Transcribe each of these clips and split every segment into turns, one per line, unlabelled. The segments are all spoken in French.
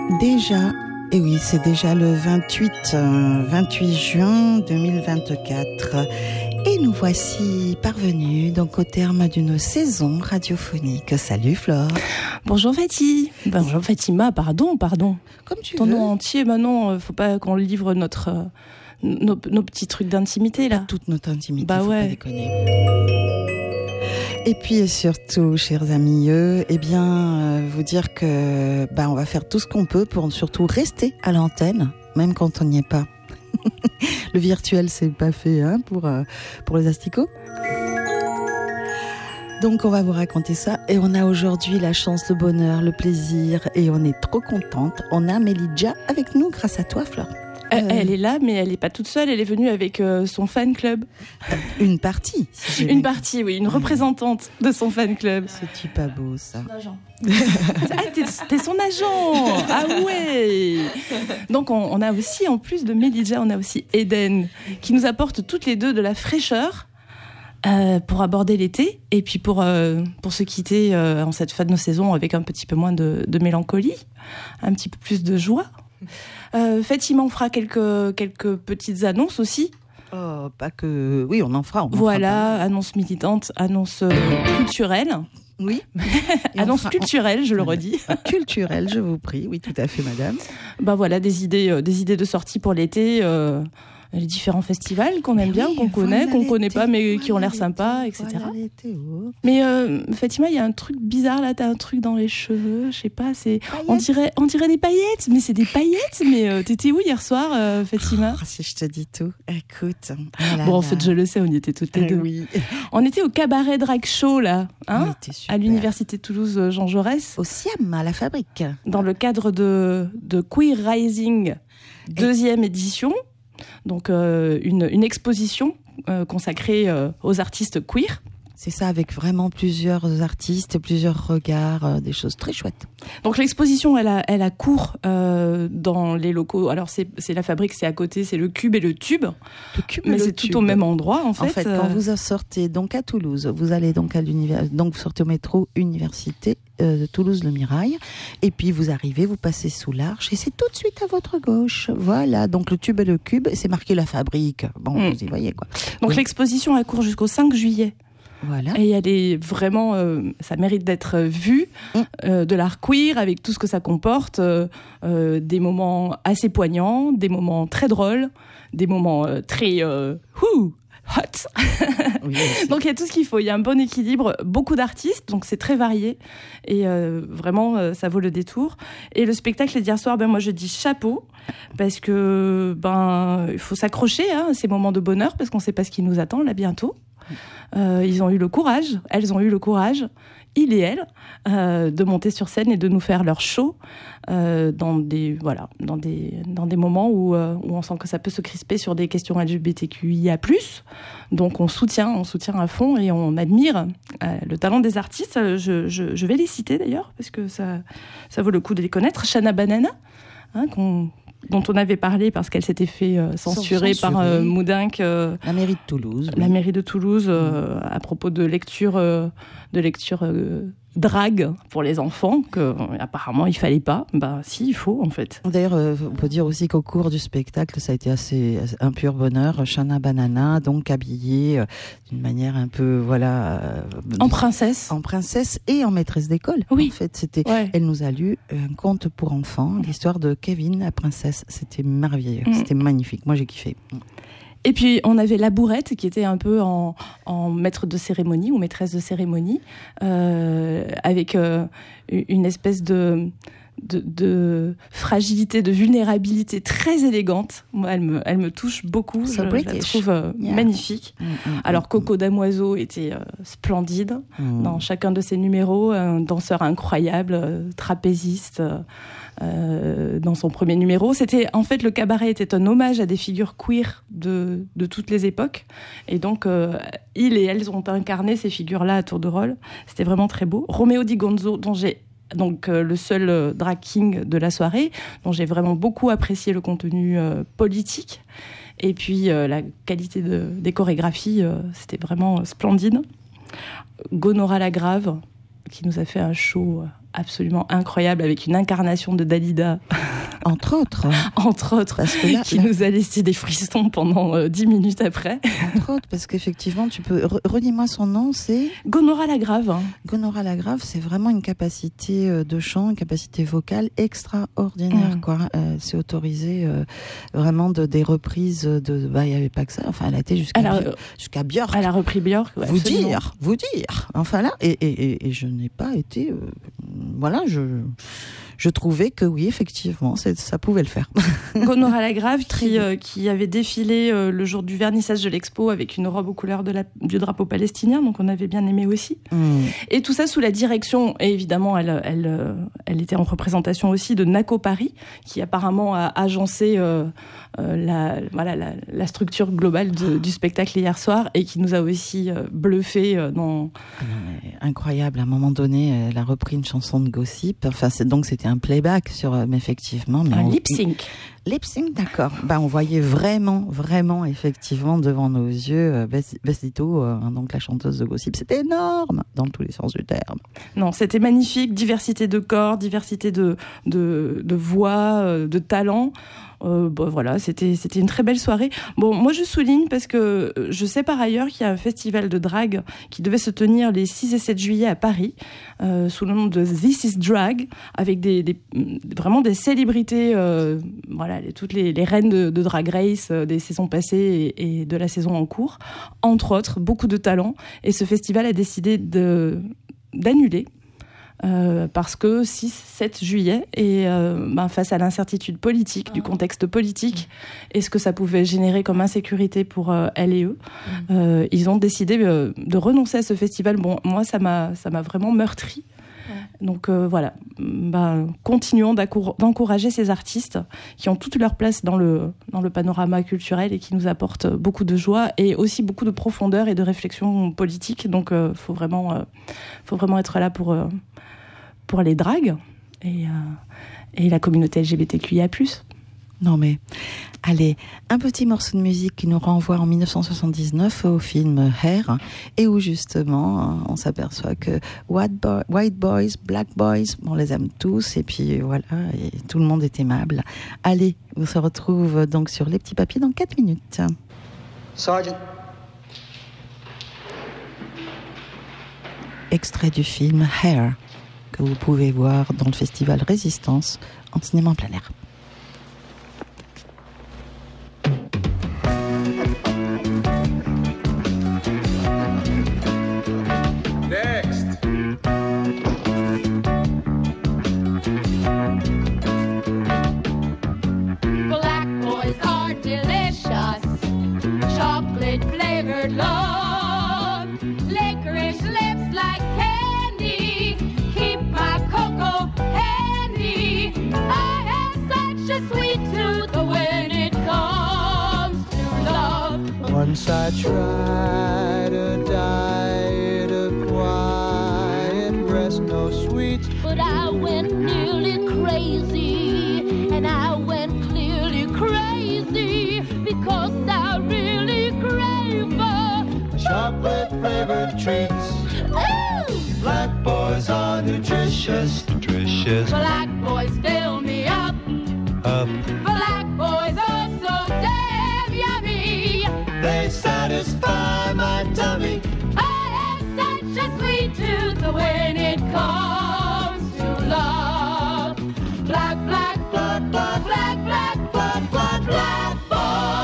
Déjà, et oui, c'est déjà le 28 juin 2024. Et nous voici parvenus donc au terme d'une saison radiophonique. Salut Flore.
Bonjour Fatih. Bonjour Fatima, pardon.
Comme tu
Ton
veux.
nom entier, Manon, faut pas qu'on livre nos petits trucs d'intimité là.
Toute notre intimité,
Bah
faut
ouais.
pas déconner. Et puis surtout, chers amis, vous dire que on va faire tout ce qu'on peut pour surtout rester à l'antenne, même quand on n'y est pas. Le virtuel, c'est pas fait pour les asticots. Donc on va vous raconter ça et on a aujourd'hui la chance, le bonheur, le plaisir et on est trop contente. On a Melidja avec nous grâce à toi, Flore.
Elle est là, mais elle n'est pas toute seule. Elle est venue avec son fan club.
Une partie.
Une partie, oui, une représentante de son fan club.
C'est pas beau, ça.
Son agent. T'es son agent. Ah ouais. Donc on a aussi, en plus de Melidja, on a aussi Eden qui nous apporte toutes les deux de la fraîcheur pour aborder l'été et puis pour se quitter en cette fin de saison avec un petit peu moins de mélancolie, un petit peu plus de joie. Fatima, on fera quelques petites annonces aussi.
Oh, pas que... Oui, on en fera.
Annonces militantes, annonces culturelles.
Oui.
Annonces culturelles, je le redis.
Culturelles, je vous prie. Oui, tout à fait, madame.
Voilà, des idées de sortie pour l'été. Les différents festivals qu'on aime bien, qu'on connaît pas, mais qui ont l'air sympas, etc. Mais Fatima, il y a un truc bizarre là, t'as un truc dans les cheveux, je sais pas, on dirait des paillettes, mais c'est des paillettes. Mais t'étais où hier soir, Fatima?
Si je te dis tout, écoute.
En fait, je le sais, on y était toutes les deux.
Oui.
On était au cabaret Drag Show là,
à
l'université de Toulouse Jean Jaurès.
Au SIAM, à la fabrique.
Dans le cadre de Queer Rising, 2e édition. Donc une exposition consacrée aux artistes queer.
C'est ça, avec vraiment plusieurs artistes, plusieurs regards, des choses très chouettes.
Donc l'exposition, elle a cours dans les locaux. Alors c'est la fabrique, c'est à côté, c'est le Cube et le Tube. Mais c'est tout au même endroit en fait.
En fait, quand vous sortez donc à Toulouse, vous allez donc à l'université, donc vous sortez au métro Université de Toulouse Le Mirail, et puis vous arrivez, vous passez sous l'Arche, et c'est tout de suite à votre gauche. Voilà, donc le Tube et le Cube, c'est marqué la fabrique. Bon, vous y voyez quoi.
Donc l'exposition a cours jusqu'au 5 juillet.
Voilà.
Et elle est vraiment, ça mérite d'être vue, de l'art queer avec tout ce que ça comporte, des moments assez poignants, des moments très drôles, des moments très hot. Oui, donc il y a tout ce qu'il faut, il y a un bon équilibre, beaucoup d'artistes, donc c'est très varié et vraiment ça vaut le détour. Et le spectacle d'hier soir, moi je dis chapeau parce que il faut s'accrocher à ces moments de bonheur parce qu'on ne sait pas ce qui nous attend là bientôt. Elles ont eu le courage, il et elle, de monter sur scène et de nous faire leur show dans des moments où on sent que ça peut se crisper sur des questions LGBTQIA+. Donc on soutient à fond et on admire le talent des artistes. Je vais les citer d'ailleurs parce que ça vaut le coup de les connaître. Shanna Banana, dont on avait parlé parce qu'elle s'était fait censurer par Moudinque.
La mairie de Toulouse.
La mairie de Toulouse, à propos de lecture drague pour les enfants, qu'apparemment il fallait pas. Si, il faut en fait.
D'ailleurs, on peut dire aussi qu'au cours du spectacle, ça a été un pur bonheur. Shanna Banana, donc habillée d'une manière un peu,
en princesse.
En princesse et en maîtresse d'école.
Oui.
En fait, elle nous a lu un conte pour enfants, l'histoire de Kevin, la princesse. C'était merveilleux, c'était magnifique. Moi, j'ai kiffé.
Et puis, on avait la Bourrette, qui était un peu en maître de cérémonie ou maîtresse de cérémonie, avec une espèce de fragilité, de vulnérabilité très élégante. Moi, elle me touche beaucoup. Je la trouve magnifique. Alors, Coco Damoiseau était splendide dans chacun de ses numéros. Un danseur incroyable, trapéziste. Dans son premier numéro, le cabaret était un hommage à des figures queer de toutes les époques, et donc ils et elles ont incarné ces figures-là à tour de rôle. C'était vraiment très beau. Roméo Di Gonzo, dont j'ai le seul drag king de la soirée, dont j'ai vraiment beaucoup apprécié le contenu politique, et puis la qualité des chorégraphies, c'était vraiment splendide. Gonora Lagrave, qui nous a fait un show absolument incroyable avec une incarnation de Dalida.
Entre autres.
Parce que là, qui nous a laissé des frissons pendant 10 minutes après.
Entre autres, parce qu'effectivement, tu peux... Redis-moi son nom, c'est...
Gonora Lagrave.
Gonora Lagrave, c'est vraiment une capacité de chant, une capacité vocale extraordinaire, quoi. C'est autorisé vraiment des reprises de... Bah, il n'y avait pas que ça. Enfin, elle a été jusqu'à Björk.
Elle a repris Björk. Ouais,
vous dire. Enfin là, et je n'ai pas été... voilà, je trouvais que oui, effectivement, ça pouvait le faire.
Gonora Lagrave, qui avait défilé le jour du vernissage de l'expo avec une robe aux couleurs du drapeau palestinien, donc on avait bien aimé aussi. Et tout ça sous la direction, et évidemment, elle était en représentation aussi de Naco Paris, qui apparemment a agencé la structure globale du spectacle hier soir, et qui nous a aussi bluffé dans...
Incroyable, à un moment donné, elle a repris une chanson de Gossip, enfin c'était un playback mais effectivement... Mais
un lip-sync.
Lip-sync, d'accord. On voyait vraiment, effectivement, devant nos yeux, Bestito, donc la chanteuse de Gossip. C'était énorme, dans tous les sens du terme.
Non, c'était magnifique, diversité de corps, diversité de voix, de talent. Voilà, c'était une très belle soirée. Bon, moi je souligne parce que je sais par ailleurs qu'il y a un festival de drague qui devait se tenir les 6 et 7 juillet à Paris, sous le nom de This is Drag, avec vraiment des célébrités, voilà, toutes les reines de Drag Race des saisons passées et de la saison en cours, entre autres, beaucoup de talents. Et ce festival a décidé d'annuler. Parce que 6-7 juillet, et face à l'incertitude politique, du contexte politique, et ce que ça pouvait générer comme insécurité pour elle et eux, ils ont décidé de renoncer à ce festival. Bon, moi, ça m'a vraiment meurtri. Donc voilà, continuons d'encourager ces artistes qui ont toute leur place dans le panorama culturel et qui nous apportent beaucoup de joie et aussi beaucoup de profondeur et de réflexion politique. Donc faut vraiment être là pour les dragues et la communauté LGBTQIA+.
Non mais, allez, un petit morceau de musique qui nous renvoie en 1979 au film Hair, et où justement on s'aperçoit que white boys, black boys, on les aime tous, et puis voilà, et tout le monde est aimable. Allez, on se retrouve donc sur Les Petits Papiers dans 4 minutes.
Sergeant.
Extrait du film Hair, que vous pouvez voir dans le festival Résistance en cinéma en plein air.
Once I tried a diet of quiet breast, no sweets,
but I went nearly crazy, and I went clearly crazy, because I really crave
chocolate-flavored treats.
Ooh!
Black boys are nutritious.
Black boys fill me up. Black boys are so damn yummy.
They satisfy my tummy.
I have such a sweet tooth when it comes to love. Black, black, black, black, black, black, black, black, black boy.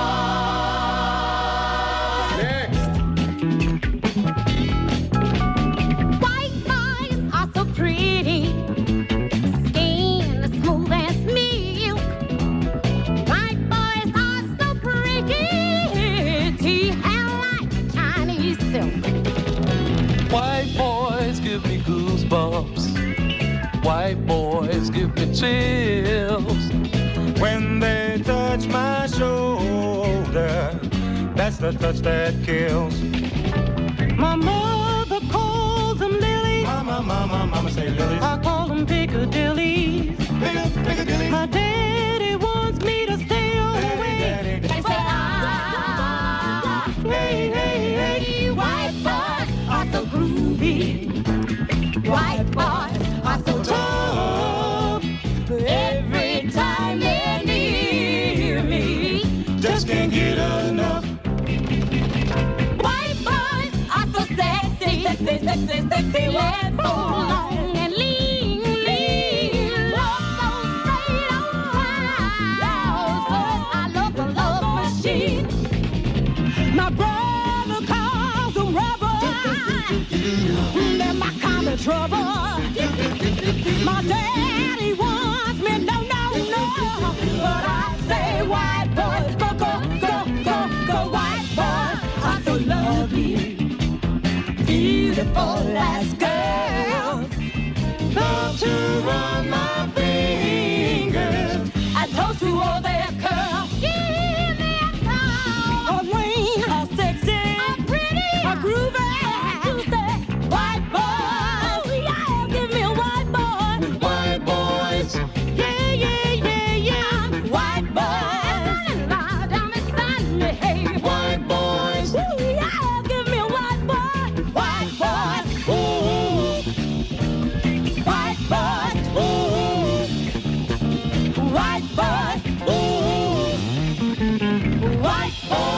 White boys are so pretty, skin smooth as milk. White boys are so pretty, hair like Chinese silk.
White boys give me goosebumps. White boys give me chills.
When they touch my shoulder, that's the touch that kills.
My mother calls them lilies.
Mama say lilies.
I call them Piccadilly.
Piccadilly.
My daddy wants me to stay away.
Daddy.
They say, hey, hey, hey, white boys are so groovy. White boys are so tough. Every time they're near me,
Just can't get enough.
white boys are so sexy, sexy, sexy, sexy. Legs so long and lean, lean. Love so straight on time. So I love the love machine. My brother calls them rubber. They're my kind of trouble. My daddy wants me, no, no, no. But I say white boys, go, go, go, go, go. White boys are so lovely, beautiful as girls.
Love to run my fingers.
I toast to all their curls. Give me a song, a ring, a sexy, a pretty, a groovy, juicy white boy. Yeah, give me a white boy.
White boys.
Yeah, yeah, yeah, yeah. White boys.
White boys.
Ooh, yeah, give me a white boy. White boy.
Ooh.
White boy.
Ooh.
White boy.
Ooh.
White boy.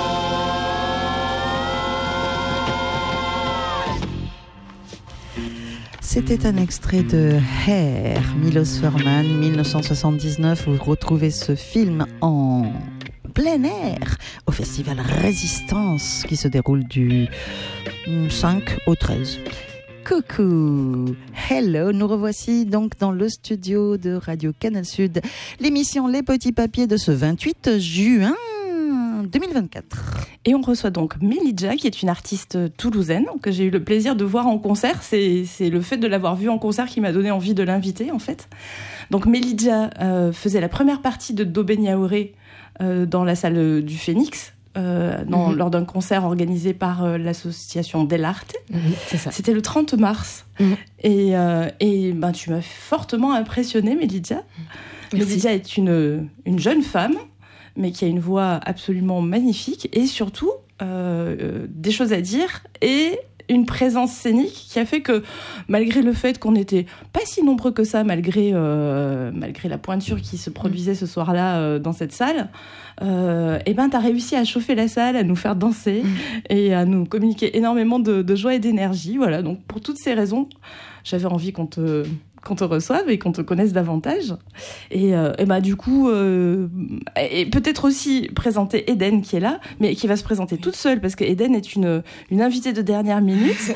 C'était un extrait de Hair, Milos Forman, 1979. Vous retrouvez ce film en plein air au festival Résistance qui se déroule du 5 au 13. Coucou, hello, nous revoici donc dans le studio de Radio Canal Sud, l'émission Les Petits Papiers de ce 28 juin 2024.
Et on reçoit donc Melidja, qui est une artiste toulousaine que j'ai eu le plaisir de voir en concert. C'est le fait de l'avoir vue en concert qui m'a donné envie de l'inviter, en fait. Donc Melidja faisait la première partie de Do Ben Yaouré dans la salle du Phénix, lors d'un concert organisé par l'association Del Arte.
C'est ça.
C'était le 30 mars. Et ben, tu m'as fortement impressionnée, Melidja. Melidja est une jeune femme, mais qui a une voix absolument magnifique et surtout des choses à dire et une présence scénique qui a fait que, malgré le fait qu'on n'était pas si nombreux que ça, malgré la pointure qui se produisait ce soir-là dans cette salle, et ben t'as réussi à chauffer la salle, à nous faire danser et à nous communiquer énormément de joie et d'énergie. Voilà, donc pour toutes ces raisons, j'avais envie qu'on te reçoive et qu'on te connaisse davantage. Et bah du coup, et peut-être aussi présenter Eden qui est là, mais qui va se présenter toute seule parce que Eden est une invitée de dernière minute.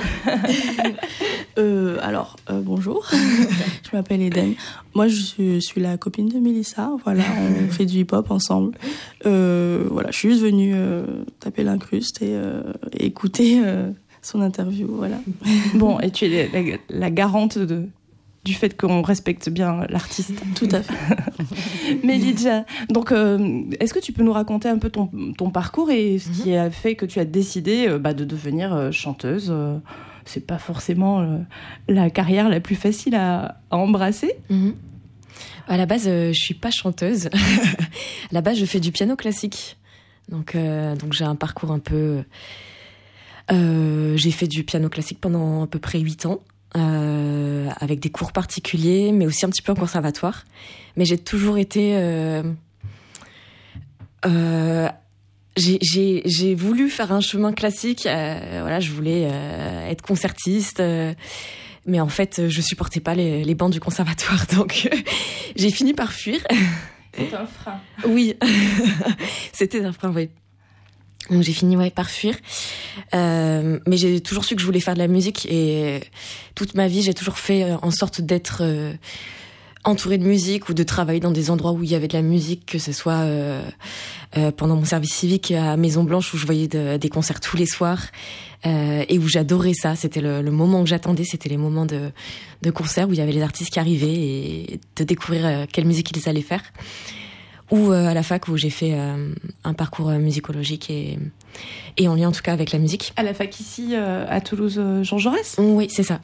Bonjour, je m'appelle Eden. Moi, je suis la copine de Mélissa. Voilà, on fait du hip-hop ensemble. Voilà, je suis juste venue taper l'incruste et écouter son interview. Voilà.
Bon, et tu es la garante du fait qu'on respecte bien l'artiste.
Tout à fait.
Melidja, donc est-ce que tu peux nous raconter un peu ton parcours et ce qui a fait que tu as décidé de devenir chanteuse c'est pas forcément la carrière la plus facile à embrasser.
À la base, je suis pas chanteuse. À la base, je fais du piano classique. Donc j'ai un parcours un peu... j'ai fait du piano classique pendant à peu près 8 ans. Avec des cours particuliers, mais aussi un petit peu en conservatoire. Mais j'ai toujours été... j'ai voulu faire un chemin classique. Voilà, je voulais être concertiste. Mais en fait, je supportais pas les bancs du conservatoire. Donc, j'ai fini par fuir.
C'est un frein.
Oui, c'était un frein, oui. Donc j'ai fini par fuir. Mais j'ai toujours su que je voulais faire de la musique et toute ma vie, j'ai toujours fait en sorte d'être entourée de musique ou de travailler dans des endroits où il y avait de la musique, que ce soit pendant mon service civique à Maison Blanche où je voyais des concerts tous les soirs et où j'adorais ça. C'était le moment que j'attendais, c'était les moments de concert où il y avait les artistes qui arrivaient et de découvrir quelle musique ils allaient faire. Ou à la fac où j'ai fait un parcours musicologique et en lien en tout cas avec la musique.
À la fac ici, à Toulouse, Jean Jaurès ?
Oui, c'est ça.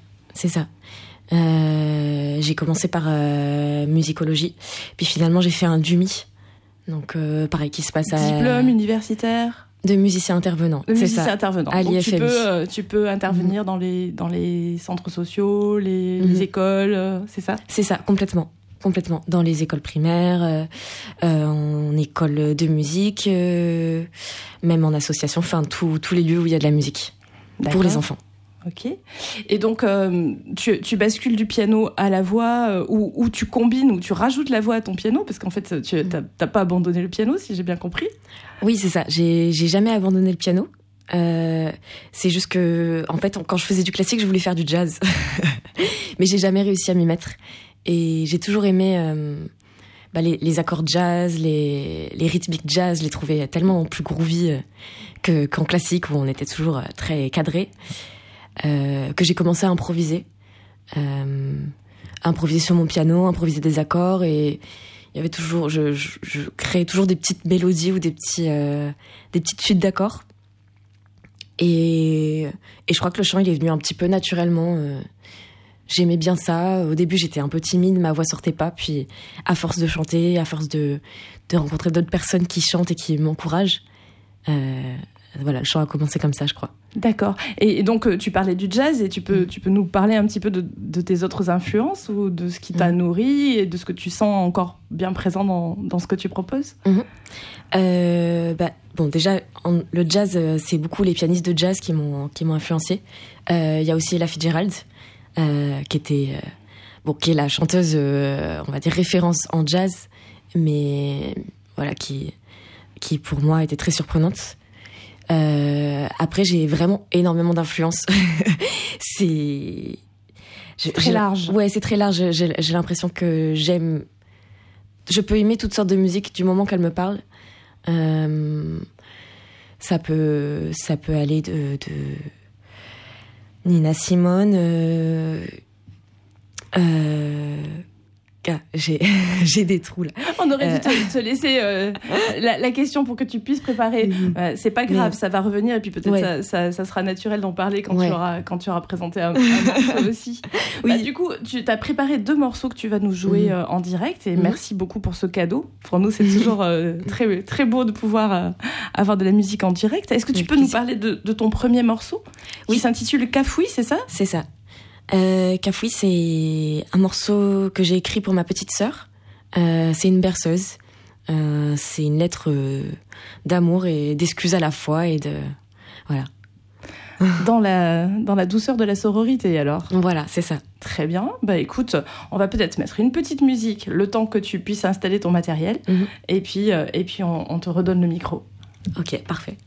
J'ai commencé par musicologie, puis finalement j'ai fait un DUMI. Donc pareil, qui se passe à...
Diplôme universitaire ?
De musiciens intervenants.
De
c'est
musiciens
ça.
intervenants.
À
Donc
l'IFMI.
tu peux intervenir dans les centres sociaux, les écoles, c'est ça?
C'est ça, complètement. Complètement. Dans les écoles primaires, en école de musique, même en association, enfin tous les lieux où il y a de la musique pour les enfants.
Ok. Et donc, tu bascules du piano à la voix, ou tu combines, ou tu rajoutes la voix à ton piano, parce qu'en fait, tu t'as pas abandonné le piano, si j'ai bien compris.
Oui, c'est ça. J'ai jamais abandonné le piano. C'est juste que, en fait, quand je faisais du classique, je voulais faire du jazz, mais j'ai jamais réussi à m'y mettre. Et j'ai toujours aimé les accords jazz, les rythmiques jazz, je les trouvais tellement plus groovy qu'en classique, où on était toujours très cadré. Que j'ai commencé à improviser sur mon piano, improviser des accords, et il y avait toujours, je créais toujours des petites mélodies ou des petites suites d'accords, et je crois que le chant il est venu un petit peu naturellement. J'aimais bien ça. Au début j'étais un peu timide, ma voix sortait pas, puis à force de chanter, à force de rencontrer d'autres personnes qui chantent et qui m'encouragent, voilà, le chant a commencé comme ça, je crois.
D'accord. Et donc, tu parlais du jazz, et tu peux nous parler un petit peu de tes autres influences, ou de ce qui t'a nourri, et de ce que tu sens encore bien présent dans ce que tu proposes?
Bon, déjà, le jazz, c'est beaucoup les pianistes de jazz qui m'ont influencé. Il y a aussi Ella Fitzgerald, qui est la chanteuse, on va dire, référence en jazz, mais voilà, qui pour moi était très surprenante. Après, j'ai vraiment énormément d'influence. C'est
très large.
Ouais, c'est très large. J'ai l'impression que je peux aimer toutes sortes de musique du moment qu'elle me parle. Ça peut aller de Nina Simone. J'ai des trous là.
On aurait dû te laisser la question pour que tu puisses préparer. C'est pas grave, ça va revenir, et puis peut-être ça sera naturel d'en parler quand tu auras présenté un morceau aussi. Oui. Du coup, tu as préparé 2 morceaux que tu vas nous jouer en direct, et merci beaucoup pour ce cadeau. Pour nous, c'est toujours très, très beau de pouvoir avoir de la musique en direct. Est-ce que tu peux nous parler de ton premier morceau qui s'intitule Cafouille, c'est ça?
C'est ça. Cafouille, c'est un morceau que j'ai écrit pour ma petite sœur. C'est une berceuse. C'est une lettre d'amour et d'excuses à la fois, et voilà.
Dans la douceur de la sororité, alors.
Voilà, c'est ça.
Très bien. Bah écoute, on va peut-être mettre une petite musique, le temps que tu puisses installer ton matériel, et puis on te redonne le micro.
Ok, parfait.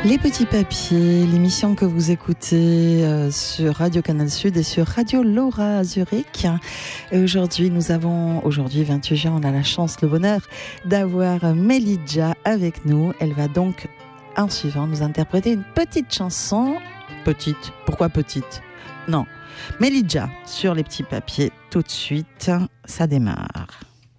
Les petits papiers, l'émission que vous écoutez sur Radio Canal Sud et sur Radio Laura à Zurich. Et aujourd'hui, 28 juin, on a la chance, le bonheur d'avoir Melidja avec nous. Elle va donc, en suivant, nous interpréter une petite chanson. Petite, pourquoi petite ? Non, Melidja sur les petits papiers, tout de suite, ça démarre.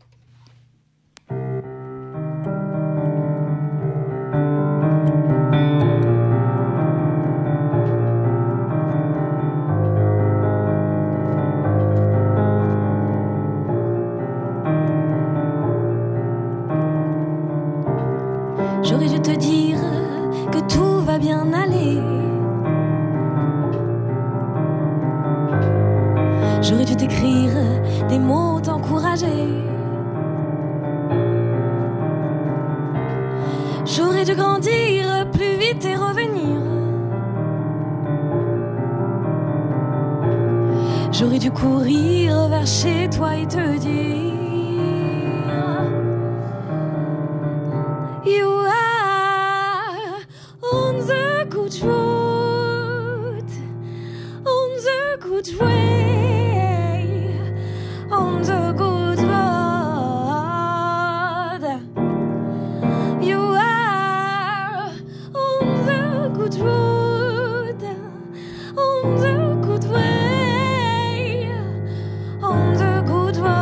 J'aurais dû te dire que tout va bien aller. J'aurais dû t'écrire des mots t'encourager. J'aurais dû grandir plus vite et revenir. J'aurais dû courir vers chez toi et te dire You are on the good road, on the good way, on the good road. You are on the good road, on the good way, on the good road.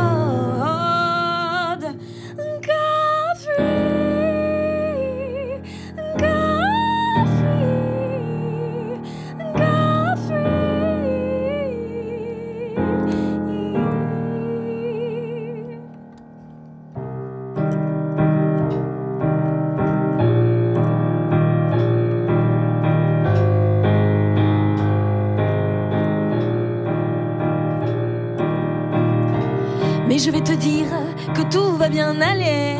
Mais je vais te dire que tout va bien aller.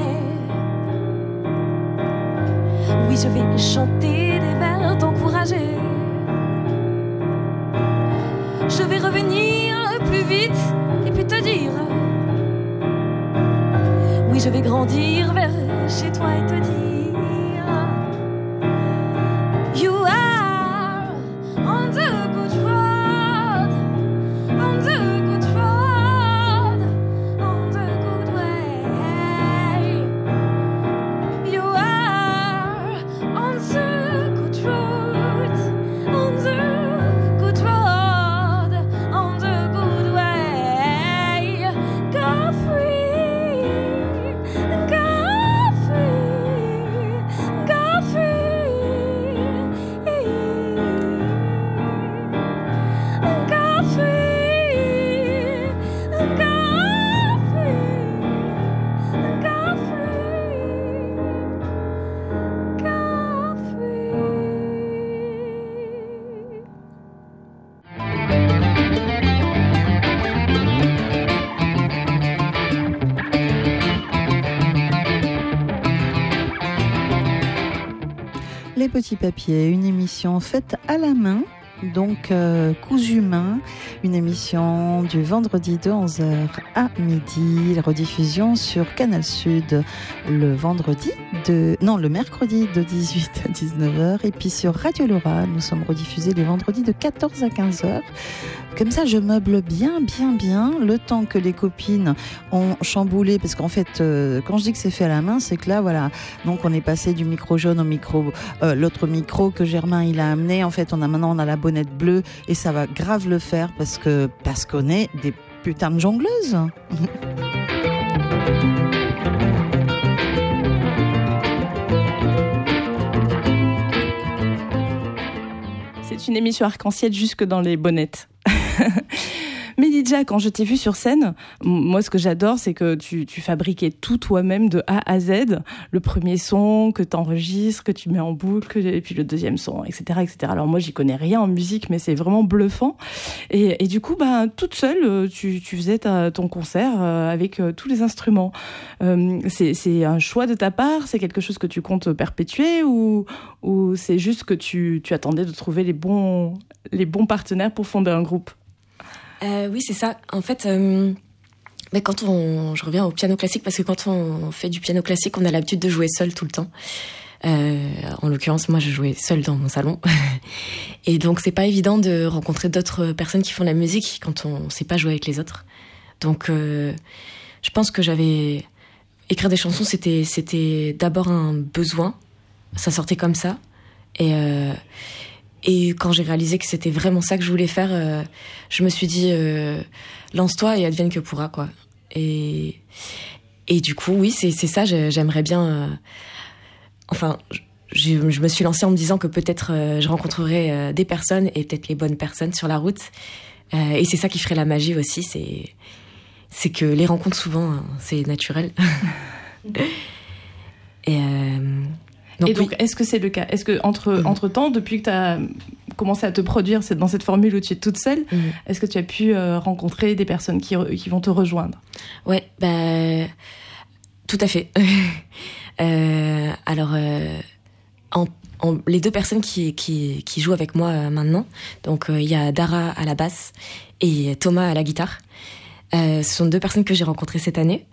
Oui, je vais chanter des vers t'encourager. Je vais revenir plus vite et puis te dire oui, je vais grandir vers chez toi et te dire You are on the good road, on the good road, on the good way. You are on the good road, on the good road, on the good way. Go free, go free, go free, go free, go free, go free, go free.
Les petits papiers, une émission faite à la main, donc cousu main, une émission du vendredi de 11h à midi, la rediffusion sur Canal Sud le mercredi de 18 à 19h, et puis sur Radio Laura, nous sommes rediffusés les vendredis de 14 à 15h. Comme ça, je meuble bien, le temps que les copines ont chamboulé, parce qu'en fait, quand je dis que c'est fait à la main, c'est que là, voilà, donc on est passé du micro jaune au micro, l'autre micro que Germain il a amené. En fait, maintenant on a la bonnette bleue, et ça va grave le faire parce qu'on est des putains de jongleuses.
C'est une émission arc-en-ciel jusque dans les bonnettes. Melidja, quand je t'ai vue sur scène, moi ce que j'adore, c'est que tu fabriquais tout toi-même de A à Z. Le premier son que t'enregistres, que tu mets en boucle, et puis le deuxième son, etc., etc. Alors moi, j'y connais rien en musique, mais c'est vraiment bluffant. Et du coup, toute seule, tu faisais ton concert avec tous les instruments. C'est un choix de ta part? C'est quelque chose que tu comptes perpétuer, ou c'est juste que tu attendais de trouver les bons partenaires pour fonder un groupe?
Oui, c'est ça. En fait, je reviens au piano classique, parce que quand on fait du piano classique, on a l'habitude de jouer seul tout le temps. En l'occurrence, moi, je jouais seule dans mon salon. Et donc, c'est pas évident de rencontrer d'autres personnes qui font de la musique quand on sait pas jouer avec les autres. Donc, je pense que écrire des chansons, c'était d'abord un besoin. Ça sortait comme ça. Et quand j'ai réalisé que c'était vraiment ça que je voulais faire, je me suis dit, lance-toi et advienne que pourra, quoi. Et du coup, oui, c'est ça, j'aimerais bien... je me suis lancée en me disant que peut-être je rencontrerais des personnes, et peut-être les bonnes personnes sur la route. Et c'est ça qui ferait la magie aussi, c'est que les rencontres, souvent, c'est naturel.
Donc, est-ce que c'est le cas? Est-ce que entre-temps, depuis que tu as commencé à te produire dans cette formule où tu es toute seule, est-ce que tu as pu rencontrer des personnes qui vont te rejoindre?
Ouais, tout à fait. Alors, les deux personnes qui jouent avec moi maintenant, donc il y a Dara à la basse et Thomas à la guitare. Ce sont deux personnes que j'ai rencontrées cette année.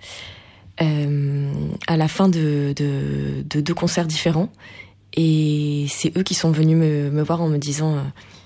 À la fin de deux concerts différents, et c'est eux qui sont venus me voir en me disant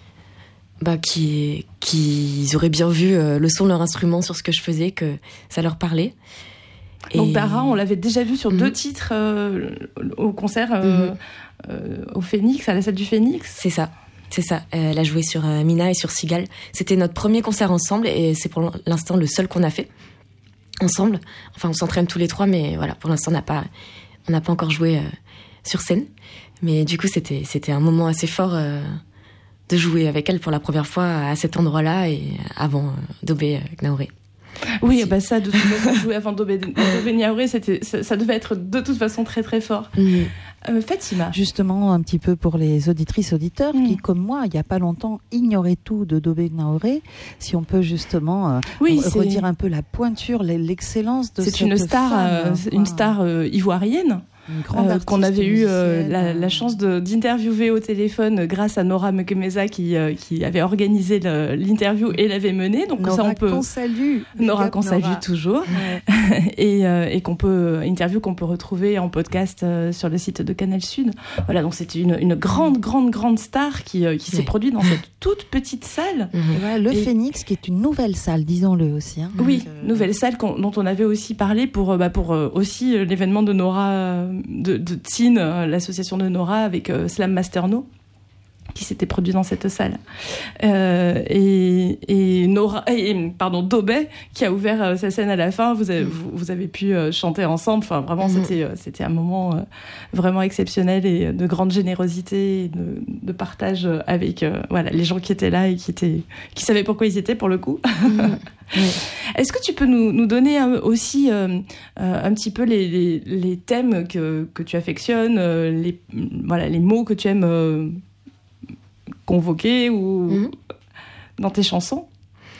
qu'ils auraient bien vu le son de leur instrument sur ce que je faisais, que ça leur parlait.
Donc Dara, on l'avait déjà vu sur 2 titres au concert au Phoenix, à la salle du Phoenix.
C'est ça. Elle a joué sur Mina et sur Sigal. C'était notre premier concert ensemble, et c'est pour l'instant le seul qu'on a fait ensemble. Enfin, on s'entraîne tous les 3, mais voilà, pour l'instant, on n'a pas encore joué sur scène. Mais du coup, c'était un moment assez fort de jouer avec elle pour la première fois à cet endroit-là, et avant Dobé Gnaouré.
Oui, ça, de toute façon, jouer avant Dobé Gnaouré, ça devait être de toute façon très très fort. Fatima.
Justement, un petit peu pour les auditrices, auditeurs qui, comme moi, il n'y a pas longtemps, ignoraient tout de Dobé Gnaouré, si on peut justement redire un peu la pointure, l'excellence de cette femme.
C'est une star ivoirienne. Qu'on avait eu la chance d'interviewer au téléphone grâce à Nora Mekemeza qui avait organisé l'interview et l'avait menée. Donc
Nora,
ça, on peut Nora qu'on salue toujours. Ouais. et interview qu'on peut retrouver en podcast sur le site de Canal Sud. Voilà, donc c'était une grande star qui s'est produite dans cette toute petite salle.
Voilà, le Phoenix, qui est une nouvelle salle, disons-le aussi.
Oui, nouvelle salle dont on avait aussi parlé pour aussi l'événement de Nora. De TIN, l'association de Nora avec Slam Masterno, qui s'était produit dans cette salle. Dobé, qui a ouvert sa scène à la fin. Vous avez pu chanter ensemble. Enfin, vraiment, c'était un moment vraiment exceptionnel et de grande générosité et de partage avec les gens qui étaient là et qui savaient pourquoi ils étaient, pour le coup. Oui. Est-ce que tu peux nous donner aussi un petit peu les thèmes que tu affectionnes, les mots que tu aimes convoquer ou dans tes chansons?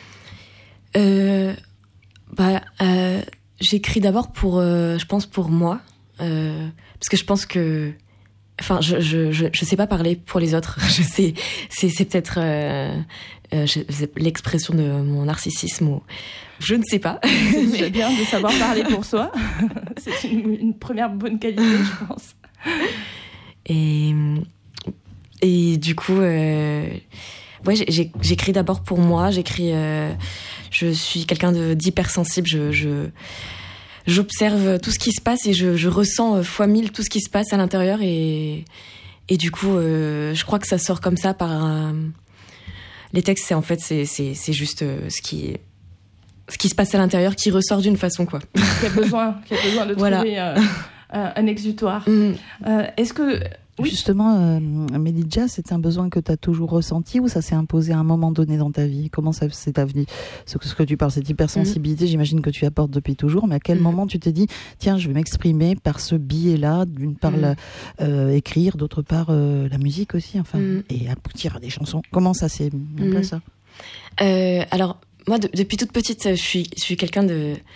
J'écris d'abord je pense pour moi, parce que je pense que, enfin, je sais pas parler pour les autres. C'est peut-être l'expression de mon narcissisme, ou je ne sais pas.
C'est déjà bien de savoir parler pour soi. C'est une première bonne qualité, je pense.
Et du coup, j'écris d'abord pour moi. Je suis quelqu'un d'hypersensible. J'observe tout ce qui se passe et je ressens fois 1000 tout ce qui se passe à l'intérieur, et du coup, je crois que ça sort comme ça par les textes. C'est juste ce qui se passe à l'intérieur qui ressort d'une façon, quoi.
Qui a besoin de trouver un exutoire. Est-ce que oui.
Justement, Melidja, c'est un besoin que tu as toujours ressenti, ou ça s'est imposé à un moment donné dans ta vie? Comment ça s'est avenu? Ce que tu parles, cette hypersensibilité, j'imagine que tu apportes depuis toujours, mais à quel moment tu t'es dit, tiens, je vais m'exprimer par ce biais-là, d'une part écrire, d'autre part la musique aussi, et aboutir à des chansons? Comment ça s'est mis en place, ça?
Alors, moi, depuis toute petite, je suis quelqu'un